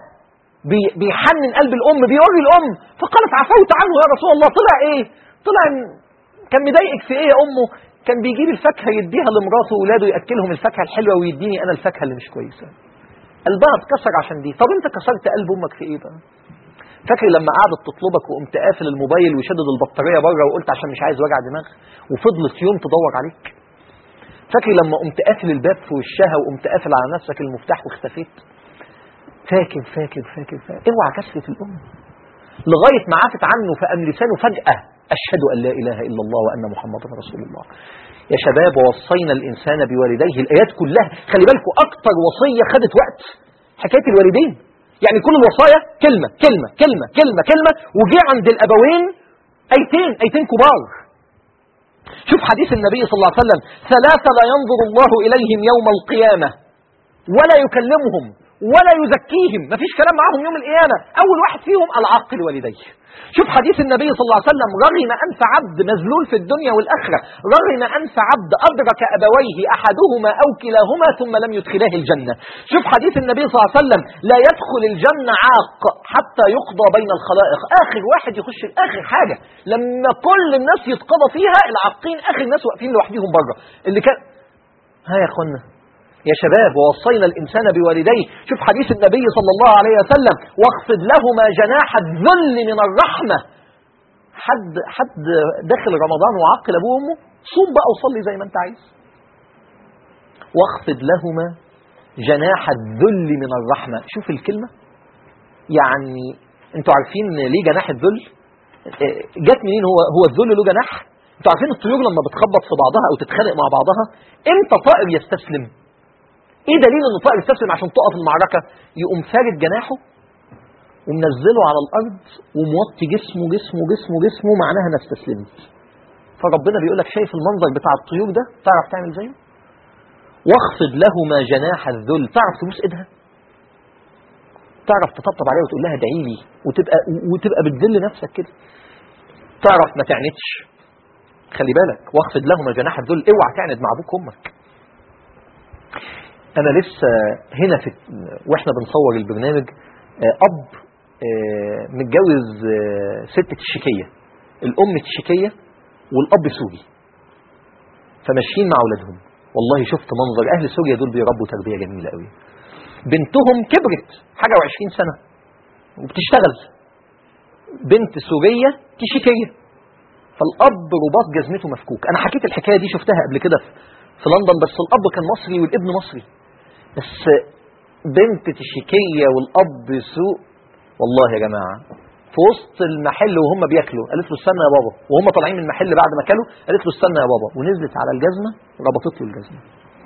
بيحنن قلب الام، بيوري الام. فقالت: عفوت عنه يا رسول الله. طلع ايه؟ طلع كان مضايقك في ايه يا امه؟ كان بيجيب الفاكهه يديها لمراته واولاده، ياكلهم الفاكهه الحلوه ويديني انا الفاكهه اللي مش كويسه. قلبها اتكسر عشان دي. طب انت كسرت قلب امك في ايه بقى؟ فاكر لما قعدت تطلبك وقمت قافل الموبايل وشدد البطاريه بره وقلت عشان مش عايز وجع دماغ، وفضلت يوم تدور عليك؟ فاكر لما قمت قافل الباب في وشها وقمت قافل على نفسك المفتاح واختفيت؟ فاكر فاكر فاكر فاكر. اوعى كسرة الام لغايه ما عفت عنه فقام لسانه فجاه: اشهد ان لا اله الا الله وان محمدا رسول الله. يا شباب، ووصينا الانسان بوالديه. الايات كلها خلي بالكم اكتر وصيه خدت وقت حكايه الوالدين. يعني كل الوصايا كلمه كلمه كلمه كلمه كلمه، وجي عند الابوين ايتين كبار. شوف حديث النبي صلى الله عليه وسلم: ثلاثه لا ينظر الله اليهم يوم القيامه ولا يكلمهم ولا يزكيهم. مفيش كلام معاهم يوم القيامة. أول واحد فيهم العاق لوالديه. شوف حديث النبي صلى الله عليه وسلم: رغم أنف عبد مذلول في الدنيا والآخرة، رغم أنف عبد أدرك أبويه أحدهما أو كلاهما ثم لم يدخلاه الجنة. شوف حديث النبي صلى الله عليه وسلم: لا يدخل الجنة عاق حتى يقضى بين الخلائق. آخر واحد يخش آخر حاجة لما كل الناس يتقضى فيها، العاقين آخر الناس واقفين لوحدهم بره. اللي كان يا أخوانا يا شباب: ووصينا الإنسان بوالديه. شوف حديث النبي صلى الله عليه وسلم: واخفض لهما جناح الذل من الرحمة. حد داخل رمضان وعقل أبوه وأمه؟ صوم بقى وصلي زي ما أنت عايز. واخفض لهما جناح الذل من الرحمة. شوف الكلمة، يعني أنتوا عارفين ليه جناح الذل؟ جت منين هو الذل له جناح؟ أنتوا عارفين الطيور لما بتخبط في بعضها أو تتخانق مع بعضها إمتى طائر يستسلم؟ ايه دليل ان الطائر يستسلم عشان تقف المعركة؟ يقوم فارد جناحه ومنزله على الارض وموطي جسمه جسمه جسمه جسمه، معناها انا استسلمت. فربنا بيقول لك: شايف المنظر بتاع الطيور ده؟ تعرف تعمل زيه؟ واخفض لهما جناح الذل. تعرف تبوس ايدها؟ تعرف تطبطب عليها وتقول لها ادعي لي وتبقى بتذل نفسك كده؟ تعرف ما تعنتش؟ خلي بالك: واخفض لهما جناح الذل. اوعى تعند مع ابوك وامك. أنا لسه هنا وإحنا بنصور البرنامج أب متجوز ست تشيكية، الأم تشيكية والأب سوري، فماشيين مع أولادهم. والله شفت منظر أهل سوريا دول بيربوا تربية جميلة قوي. بنتهم كبرت حاجة و20 سنة وبتشتغل، بنت سورية كيشيكية، فالأب رباط جزمته مفكوك. أنا حكيت الحكاية دي شفتها قبل كده في لندن، بس الأب كان مصري والابن مصري، بس بنت تشيكية والأب سوء. والله يا جماعة في وسط المحل وهم بياكلوا قالت له استنى يا بابا، وهم طالعين من المحل بعد ما كلوا قالت له استنى يا بابا، ونزلت على الجزمة ربطت له الجزمة.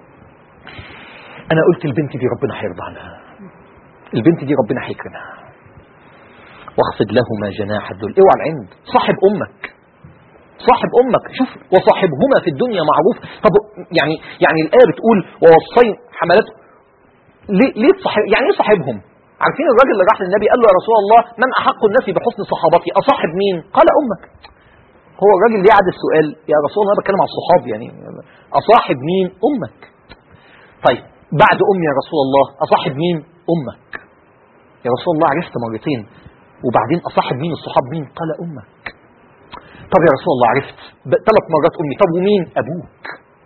أنا قلت البنت دي ربنا هيرضى عنها، البنت دي ربنا هيكرمها. واخفض لهما جناح الذل. اوعى العند، صاحب أمك، صاحب أمك. شوف وصاحبهما في الدنيا معروف. طب يعني الآية بتقول ووصين حملته، ليه تصاحب؟ يعني ايه صاحبهم؟ عارفين الراجل اللي راح للنبي قال له يا رسول الله من أحق الناس بحسن صحابتي؟ أصاحب مين؟ قال أمك. هو الراجل ليه عاد السؤال يا رسول الله، أنا بتكلم على الصحاب، يعني أصاحب مين؟ أمك. طيب بعد أمي يا رسول الله أصاحب مين؟ أمك. يا رسول الله عرفت مرتين، وبعدين أصاحب مين؟ الصحاب مين؟ قال أمك. طب يا رسول الله عرفت 3 مرات أمي، طب ومين؟ أبوك.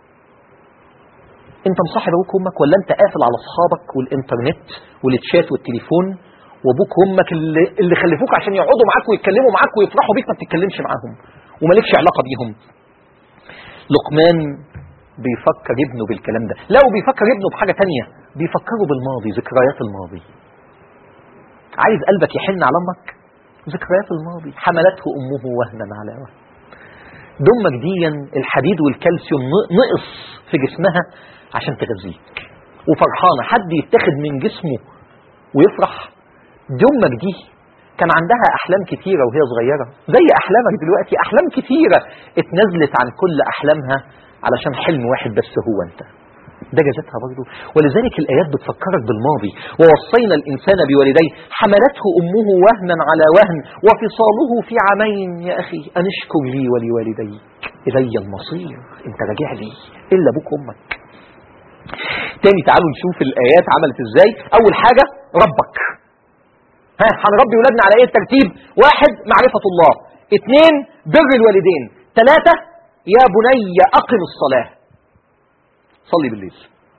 انت مصاحب ابوك وامك، ولا انت قافل على اصحابك والانترنت والتشات والتليفون، وابوك وامك اللي خلفوك عشان يقعدوا معاك ويتكلموا معاك ويفرحوا بيك ما بتتكلمش معاهم ومالكش علاقه بيهم؟ لقمان بيفكر ابنه بالكلام ده. لا وبيفكر ابنه بحاجه تانية، بيفكره بالماضي، ذكريات الماضي. عايز قلبك يحن على امك؟ ذكريات الماضي. حملته امه وهنا على وهن. دمك دي الحديد والكالسيوم نقص في جسمها عشان تغذيك، وفرحانة حد يتاخد من جسمه ويفرح. دمك دي كان عندها أحلام كتيرة وهي صغيرة زي أحلامك دلوقتي، أحلام كتيرة اتنزلت عن كل أحلامها علشان حلم واحد بس هو أنت. ده جزتها برضو. ولذلك الآيات بتفكرك بالماضي. ووصينا الإنسان بوالديه حملته أمه وهنا على وهن وفصاله في عامين يا أخي أن اشكر لي ولوالديك إلي المصير. أنت راجع لي إلا أبوك وأمك. تاني تعالوا نشوف الآيات عملت إزاي. أول حاجة ربك. هنربي ولادنا على إيه الترتيب؟ 1 معرفة الله، 2 بر الوالدين، 3 يا بني أقم الصلاة. صلي بالليل،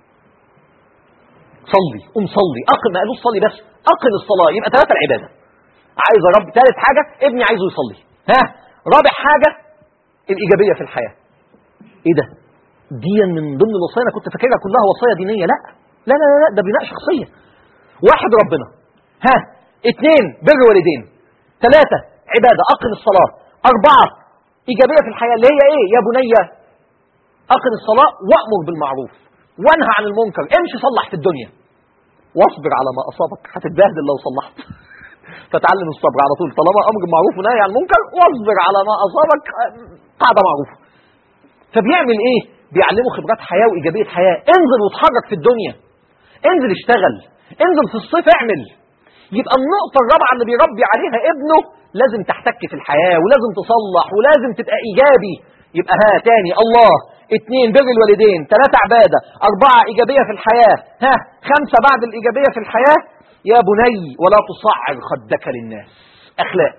صلي، قوم صلي. أقم، ما قالوش صلي بس، أقم الصلاة. يبقى 3 العبادة. عايز أربي. 3 حاجة ابني عايزه يصلي. رابع حاجة الإيجابية في الحياة. إيه ده؟ دي من ضمن الوصايا أنا كنت فاكرها كلها وصايا دينية. لا لا لا لا، ده بناء شخصية. 1 ربنا، 2 بر والدين، 3 عبادة أقم الصلاة، 4 إيجابية في الحياة اللي هي إيه؟ يا بني أقم الصلاة وأمر بالمعروف وانهى عن المنكر. امشي صلح في الدنيا واصبر على ما أصابك، هتتبهدل لو صلحت. فتعلم الصبر على طول، طالما أمر بالمعروف ونهي عن المنكر واصبر على ما أصابك، قاعدة معروفة. فبيعمل إيه؟ بيعلمه خبرات حياة وإيجابية حياة. انزل وتحرك في الدنيا، انزل اشتغل، انزل في الصيف اعمل. يبقى النقطة الرابعة اللي بيربي عليها ابنه لازم تحتك في الحياة، ولازم تصلح، ولازم تبقى إيجابي. يبقى تاني الله، 2 بر الوالدين، 3 عبادة، 4 إيجابية في الحياة، 5 بعد الإيجابية في الحياة يا بني ولا تصعر خدك للناس. أخلاق.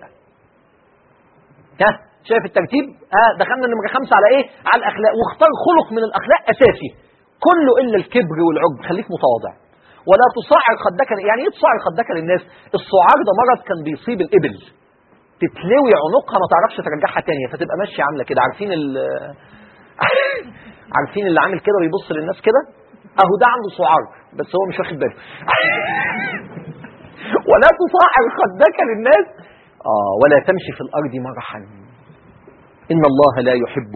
شايف الترتيب؟ دخلنا نمرة 5 على إيه؟ على الأخلاق. واختار خلق من الأخلاق أساسي كله إلا الكبر والعجب. خليك متواضع. ولا تصعر خدك. يعني إيه تصعر خدك للناس؟ الصعار ده مرض كان بيصيب الإبل، تتلوي عنقها ما تعرفش ترجعها تانية، فتبقى ماشية عاملة كده. عارفين اللي عامل كده ويبص للناس كده؟ أهو ده عنده صعار بس هو مش واخد باله. ولا تصعر خدك للناس. ولا تمشي في الأرض مرحا إن الله لا يحب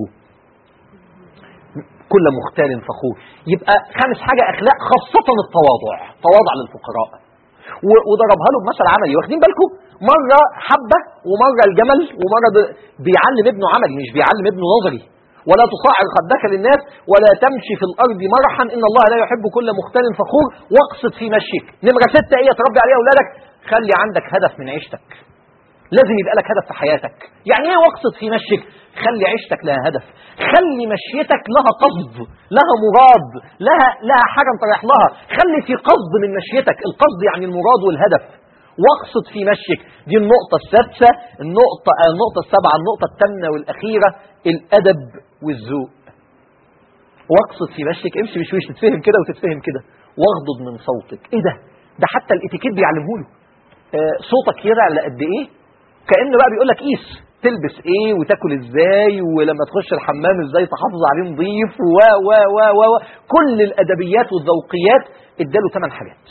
كل مختال فخور. يبقى 5 حاجة أخلاق، خاصة التواضع. تواضع للفقراء. وضربها له بمثل عملي. واخدين بالكم؟ مرة حبة ومرة الجمل ومرة بيعلم ابنه عملي مش بيعلم ابنه نظري. ولا تصعر خدك للناس ولا تمشي في الأرض مرحا إن الله لا يحب كل مختال فخور. واقصد في مشيك. نمرة 6 إيه تربي عليها أولادك؟ خلي عندك هدف من عيشتك. لازم يبقى لك هدف في حياتك. يعني ايه واقصد في مشيك؟ خلي عيشتك لها هدف، خلي مشيتك لها قصد، لها مراد، لها حاجة انت رايح لها. خلي في قصد من مشيتك. القصد يعني المراد والهدف. واقصد في مشيك. دي النقطة السادسة. النقطة السابعة، النقطة الثامنة والأخيرة الأدب والذوق. واقصد في مشيك، امشي بشويش تتفهم كده وتتفهم كده. واغضض من صوتك. ايه ده حتى الاتيكيت بيعلمه له. صوتك يرعى لقد ايه، كأنه بقى بيقول لك قيس تلبس ايه وتاكل ازاي ولما تخش الحمام ازاي تحافظ عليه نظيف و كل الادبيات والذوقيات اداله 8 حاجات.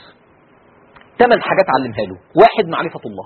8 حاجات علمها له. 1 معرفة الله،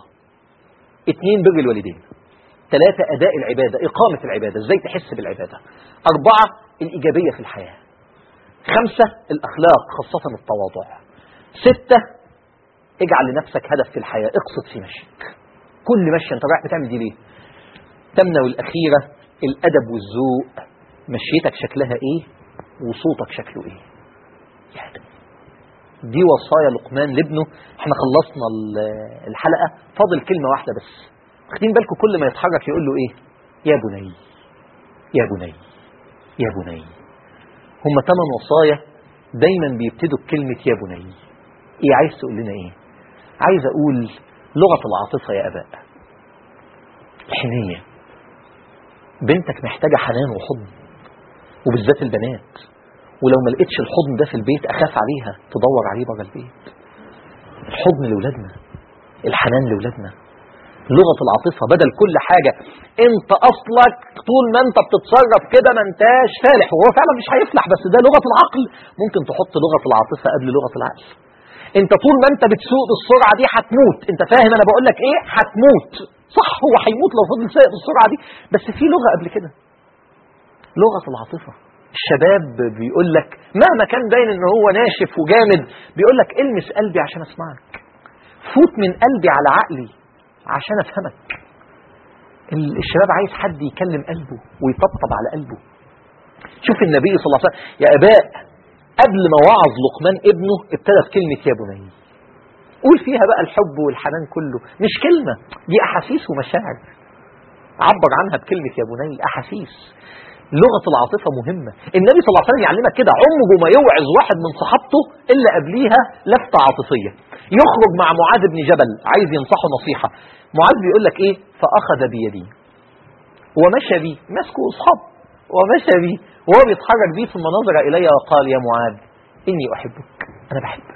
2 بر الوالدين، 3 أداء العبادة، إقامة العبادة، ازاي تحس بالعبادة، 4 الإيجابية في الحياة، 5 الأخلاق خاصة التواضع، 6 اجعل لنفسك هدف في الحياة، اقصد في مشيك. كل مشي انت رايح بتعمل دي ليه؟ 8 والأخيرة الأدب والذوق، مشيتك شكلها ايه وصوتك شكله ايه. يعني دي وصايا لقمان لابنه. احنا خلصنا الحلقة، فاضل كلمة واحدة بس. واخدين بالكم كل ما يتحرك يقول له ايه؟ يا بني يا بني يا بني. هم 8 وصايا دايما بيبتدوا بكلمة يا بني. ايه عايز تقول لنا ايه؟ عايز اقول لغة العاطفة يا اباء، الحنية. بنتك محتاجة حنان وحضن، وبالذات البنات. ولو ما لقيتش الحضن ده في البيت اخاف عليها تدور عليه بره البيت. الحضن لولادنا، الحنان لولادنا، لغة العاطفة بدل كل حاجة. انت اصلك طول ما انت بتتصرف كده ما انتاش فالح، وهو فعلا مش هيفلح، بس ده لغة العقل. ممكن تحط لغة العاطفة قبل لغة العقل. انت طول ما انت بتسوق بالسرعة دي هتموت. انت فاهم انا بقول لك ايه؟ هتموت. صح، هو هيموت لو فضل سايق بالسرعة دي، بس في لغة قبل كده، لغة العاطفة. الشباب بيقول لك مهما كان باين ان هو ناشف وجامد، بيقول لك المس قلبي عشان اسمعك، فوت من قلبي على عقلي عشان افهمك. الشباب عايز حد يكلم قلبه ويطبطب على قلبه. شوف النبي صلى الله عليه وسلم يا اباء، قبل ما وعظ لقمان ابنه ابتدى بكلمة يا بني. قول فيها بقى الحب والحنان كله، مش كلمة، دي احاسيس ومشاعر. عبر عنها بكلمة يا بني، احاسيس. لغة العاطفة مهمة. النبي صلى الله عليه وسلم يعلمك كده، عمره ما يوعظ واحد من صحابته إلا قبليها لفتة عاطفية. يخرج مع معاذ بن جبل عايز ينصحه نصيحة، معاذ بيقول لك ايه؟ فأخذ بيدي ومشى بي، مسكه أصحاب ومشى بي وهو بيتحرك بيه، ثم نظر إلي وقال يا معاذ إني أحبك، أنا بحبك.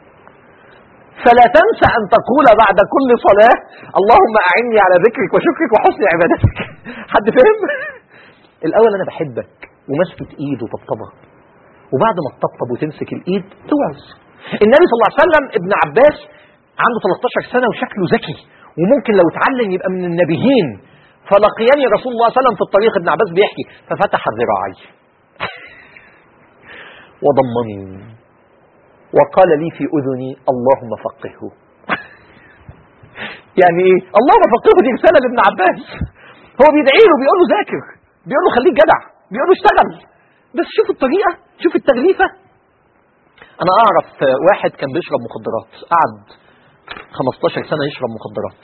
فلا تنسى أن تقول بعد كل صلاة اللهم أعني على ذكرك وشكرك وحسن عبادتك. حد فهم؟ الأول أنا بحبك ومسكت إيد وطبطبها، وبعد ما تطبطب وتمسك الإيد توعظ. النبي صلى الله عليه وسلم ابن عباس عنده 13 سنة وشكله ذكي، وممكن لو اتعلم يبقى من النبيين. فلقيني رسول الله صلى الله عليه وسلم في الطريق، ابن عباس بيحكي، ففتح ذراعي وضمني وقال لي في أذني اللهم فقهه. يعني ايه اللهم فقهه؟ دي رسالة لابن عباس. هو بيدعي له، بيقول له ذاكر، بيقول له خليك جدع، بيقول له اشتغل. بس شوف الطريقة، شوف التغليفة. انا اعرف واحد كان بيشرب مخدرات، قعد 15 سنة يشرب مخدرات،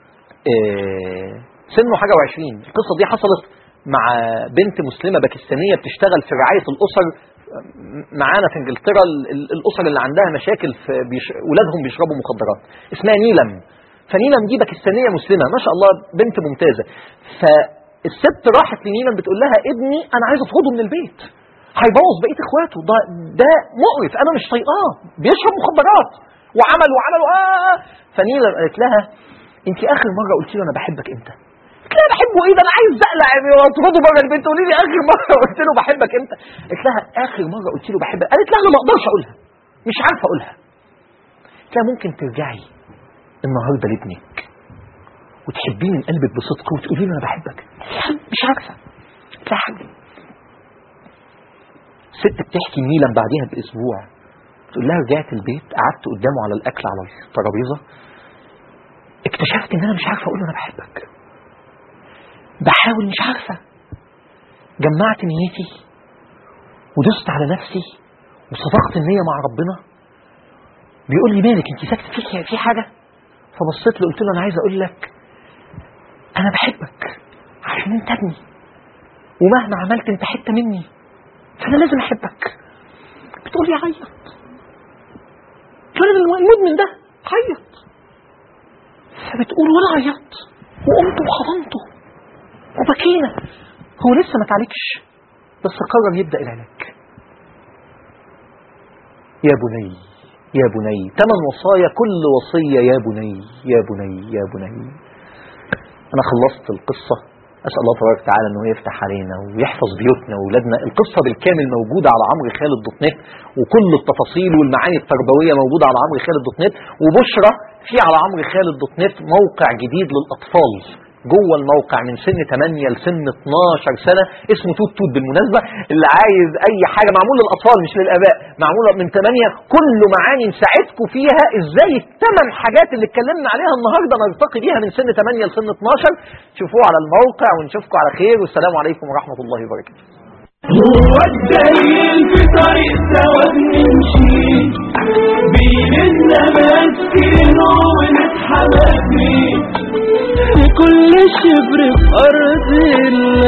سنه حاجة و20. القصة دي حصلت مع بنت مسلمة باكستانية بتشتغل في رعاية الأسر معانا في انجلترا، الأسر اللي عندها مشاكل في ولادهم بيشربوا مخدرات، اسمها نيلم. فنيلم دي باكستانية مسلمة ما شاء الله، بنت ممتازة. فالست راحت لنيلم بتقول لها ابني أنا عايز أطرده من البيت، هيبوظ بقية إخواته، ده مقرف، أنا مش طايقاه، بيشرب مخدرات وعمل. فنيلم قالت لها أنت آخر مرة قلت له أنا بحبك إمتى؟ قلت لها بحبه ايه ده، انا عايز زقلع واطرده بره البيت، تقولي لي اخر مره قلت له بحبك امتى؟ قلت لها اخر مره قلت له بحبك، قالت لها انا ما اقدرش اقولها، مش عارفه اقولها. قلت لها ممكن ترجعي النهارده لابنك وتحبيه من قلبك بصدق وتقولي له انا بحبك؟ مش عارفه. قلت لها حبيبي. ست بتحكي نيلم بعديها باسبوع، تقول لها رجعت البيت قعدت قدامه على الاكل على الترابيزه، اكتشفت ان انا مش عارفه اقول له انا بحبك، بحاول مش عارفة. جمعت نيتي ودست على نفسي وصدقت النية مع ربنا. بيقول لي مالك انت ساكت، في حاجة؟ فبصيت له قلت له انا عايز اقول لك انا بحبك عشان انت ابني، ومهما عملت انت حتة مني، فانا لازم احبك. بتقول لي عيط، كان المدمن ده عيط، فبتقول وانا عيط وقمت وحضنته وبكينا. هو لسه ما تعالجش، بس قرر يبدأ العلاج. يا بني يا بني، 8 وصايا، كل وصية يا بني يا بني يا بني. أنا خلصت القصة، أسأل الله تبارك وتعالى أنه يفتح علينا ويحفظ بيوتنا وولادنا. القصة بالكامل موجودة على عمروخالد.net، وكل التفاصيل والمعاني التربوية موجودة على عمروخالد.net. وبشرى في على عمروخالد.net موقع جديد للأطفال جوه الموقع من سن 8 لسن 12 سنة اسمه توت توت. بالمناسبة اللي عايز أي حاجة معمول للأطفال مش للآباء، معمولة من 8، كل معاني نساعدكم فيها إزاي ال8 حاجات اللي اتكلمنا عليها النهاردة نرتقي بيها من سن 8 لسن 12. شوفوه على الموقع ونشوفكم على خير، والسلام عليكم ورحمة الله وبركاته. هو الدليل في طريق سوا بنمشي بيننا ماسكين ونتحمس بيه كل شبر في أرض الله.